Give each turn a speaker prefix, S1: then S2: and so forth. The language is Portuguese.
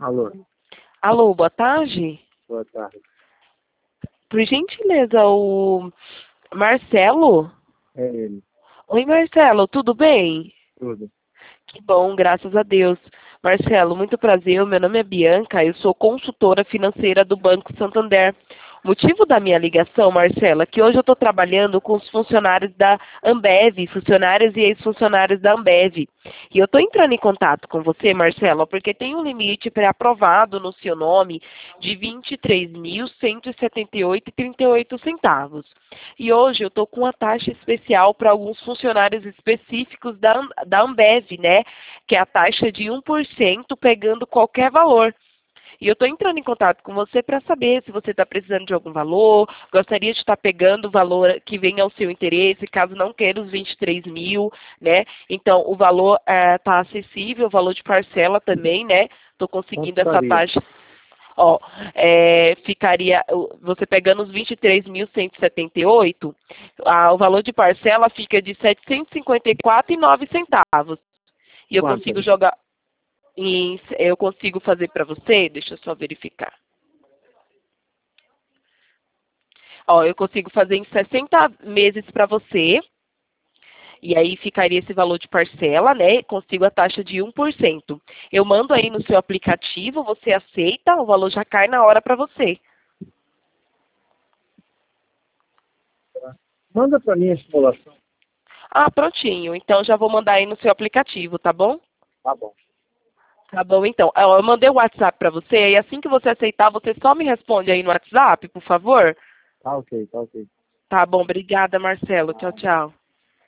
S1: Alô,
S2: Alô, boa tarde.
S1: boa tarde.
S2: Por gentileza, o Marcelo?
S1: É ele,
S2: Oi, Marcelo, tudo bem?
S1: tudo.
S2: Que bom, graças a Deus. Marcelo, muito prazer. Meu nome é Bianca, eu sou consultora financeira do Banco Santander. O motivo da minha ligação, Marcelo, é que hoje eu estou trabalhando com os funcionários da Ambev, funcionários e ex-funcionários da Ambev. E eu estou entrando em contato com você, Marcelo, porque tem um limite pré-aprovado no seu nome de R$ 23.178,38. E hoje eu estou com uma taxa especial para alguns funcionários específicos da Ambev, né? Que é a taxa de 1% pegando qualquer valor. E eu estou entrando em contato com você para saber se você está precisando de algum valor, gostaria de estar pegando o valor que venha ao seu interesse, caso não queira os 23 mil, né? Então, o valor está acessível, o valor de parcela também, né? Estou
S1: Quanto
S2: conseguindo essa
S1: faria?
S2: taxa. Ó, ficaria, você pegando os 23.178, o valor de parcela fica de R$ 754,09. E eu
S1: Quanto?
S2: consigo jogar, eu consigo fazer para você, deixa eu só verificar. Ó, eu consigo fazer em 60 meses para você, e aí ficaria esse valor de parcela, né? Consigo a taxa de 1%. Eu mando aí no seu aplicativo, você aceita, o valor já cai na hora para você.
S1: Manda para mim a simulação.
S2: Ah, prontinho. Então já vou mandar aí no seu aplicativo, tá bom?
S1: Tá bom.
S2: Tá bom, então. Ó, eu mandei o WhatsApp para você, e assim que você aceitar, você só me responde aí no WhatsApp, por favor?
S1: Tá ok, tá ok.
S2: Tá bom, obrigada, Marcelo. Tchau, tchau.